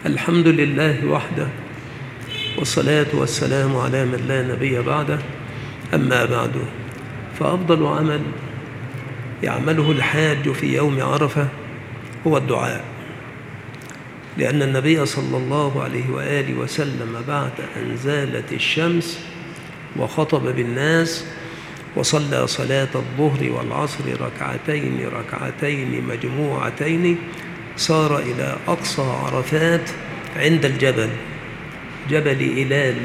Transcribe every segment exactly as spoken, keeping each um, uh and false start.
الحمد لله وحده، والصلاة والسلام على من لا نبي بعده. أما بعد، فأفضل عمل يعمله الحاج في يوم عرفة هو الدعاء، لأن النبي صلى الله عليه وآله وسلم بعد أن زالت الشمس وخطب بالناس وصلى صلاة الظهر والعصر ركعتين ركعتين مجموعتين، صار إلى أقصى عرفات عند الجبل، جبل إلال،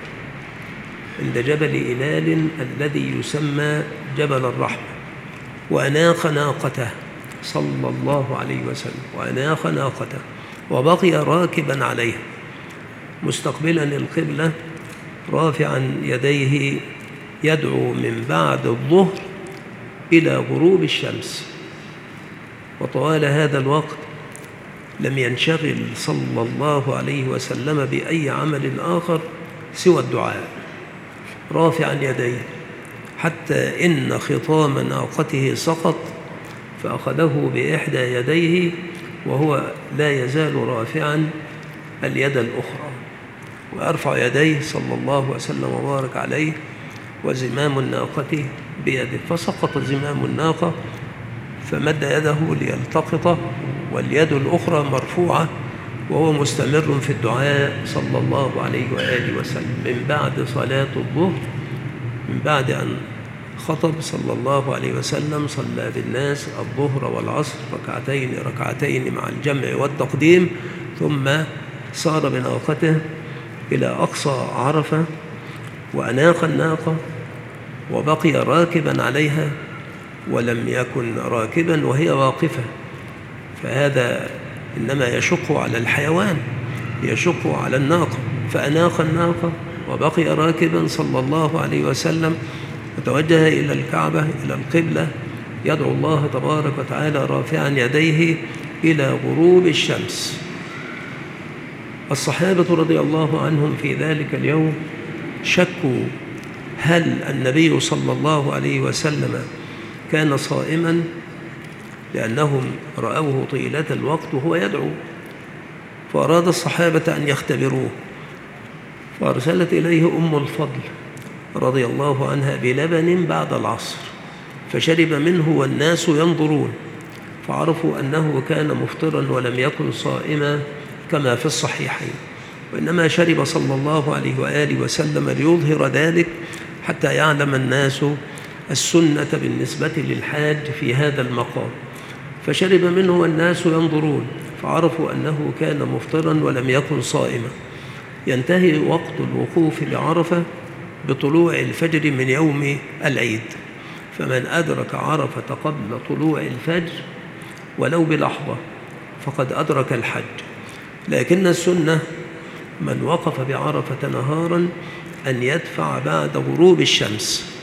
عند جبل إلال الذي يسمى جبل الرحمة، وأناخ ناقته صلى الله عليه وسلم، وأناخ ناقته وبقي راكبا عليها مستقبلا القبلة رافعا يديه يدعو من بعد الظهر إلى غروب الشمس. وطوال هذا الوقت لم ينشغل صلى الله عليه وسلم بأي عمل آخر سوى الدعاء، رافعا يديه، حتى إن خطام ناقته سقط فأخذه بإحدى يديه وهو لا يزال رافعا اليد الأخرى، وأرفع يديه صلى الله عليه وسلم وبارك عليه وزمام الناقة بيده، فسقط زمام الناقة فمد يده ليلتقطه واليد الأخرى مرفوعة وهو مستمر في الدعاء صلى الله عليه وآله وسلم من بعد صلاة الظهر. من بعد أن خطب صلى الله عليه وسلم صلى بالناس الظهر والعصر ركعتين ركعتين مع الجمع والتقديم، ثم صار بناقته إلى أقصى عرفة وأناخ الناقة وبقي راكبا عليها، ولم يكن راكبا وهي واقفة، فهذا إنما يشق على الحيوان، يشق على الناقة، فأناخ الناقة وبقي راكبا صلى الله عليه وسلم، وتوجه إلى الكعبة إلى القبلة يدعو الله تبارك وتعالى رافعا يديه إلى غروب الشمس. الصحابة رضي الله عنهم في ذلك اليوم شكوا هل النبي صلى الله عليه وسلم كان صائما، لأنهم رأوه طيلة الوقت وهو يدعو، فأراد الصحابة أن يختبروه، فأرسلت إليه أم الفضل رضي الله عنها بلبن بعد العصر، فشرب منه والناس ينظرون، فعرفوا أنه كان مفطرا ولم يكن صائما كما في الصحيحين، وإنما شرب صلى الله عليه وآله وسلم ليظهر ذلك حتى يعلم الناس السنة بالنسبة للحاج في هذا المقام، فشرب منه والناس ينظرون، فعرفوا أنه كان مفطرا ولم يكن صائما. ينتهي وقت الوقوف بعرفة بطلوع الفجر من يوم العيد، فمن أدرك عرفة قبل طلوع الفجر ولو بلحظة فقد أدرك الحج، لكن السنة من وقف بعرفة نهارا أن يدفع بعد غروب الشمس،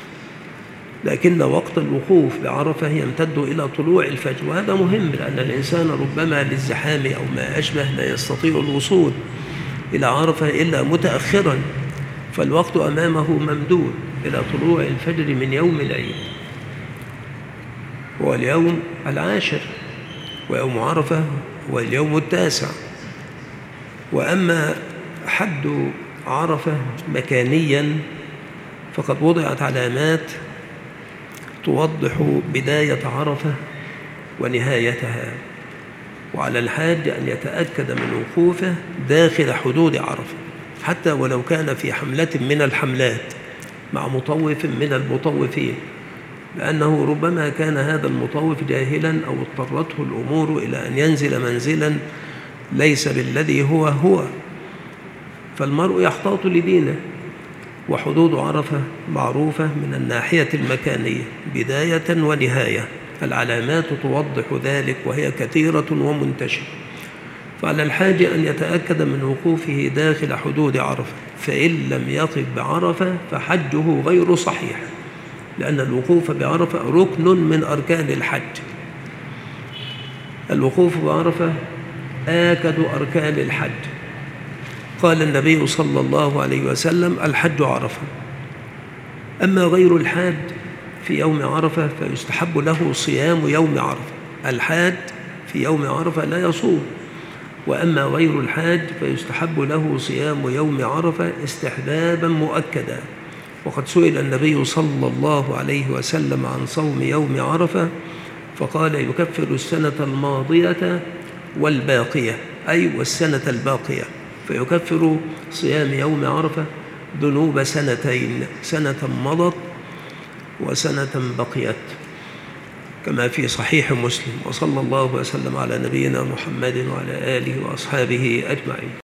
لكن وقت الوقوف بعرفة يمتد إلى طلوع الفجر، وهذا مهم لأن الإنسان ربما للزحام أو ما أشبه لا يستطيع الوصول إلى عرفة إلا متأخرا، فالوقت أمامه ممدود إلى طلوع الفجر من يوم العيد، هو اليوم العاشر، ويوم عرفة هو اليوم التاسع. وأما حد عرفة مكانيا فقد وضعت علامات توضح بداية عرفة ونهايتها، وعلى الحاج أن يتأكد من وقوفه داخل حدود عرفة، حتى ولو كان في حملة من الحملات مع مطوف من المطوفين، لأنه ربما كان هذا المطوف جاهلا أو اضطرته الأمور إلى أن ينزل منزلا ليس بالذي هو هو، فالمرء يحتاط لدينه. وحدود عرفة معروفة من الناحية المكانية بداية ونهاية، العلامات توضح ذلك وهي كثيرة ومنتشرة، فعلى الحاج أن يتأكد من وقوفه داخل حدود عرفة، فإن لم يقف بعرفة فحجه غير صحيح، لأن الوقوف بعرفة ركن من أركان الحج، الوقوف بعرفة آكد أركان الحج. قال النبي صلى الله عليه وسلم: الحج عرفة. أما غير الحاج في يوم عرفة فيستحب له صيام يوم عرفة، الحاج في يوم عرفة لا يصوم، وأما غير الحاج فيستحب له صيام يوم عرفة استحبابا مؤكدا. وقد سئل النبي صلى الله عليه وسلم عن صوم يوم عرفة فقال يكفر السنة الماضية والباقية، أي والسنة الباقية، فيكفر صيام يوم عرفة ذنوب سنتين، سنة مضت وسنة بقيت، كما في صحيح مسلم. وصلى الله وسلم على نبينا محمد وعلى آله وأصحابه أجمعين.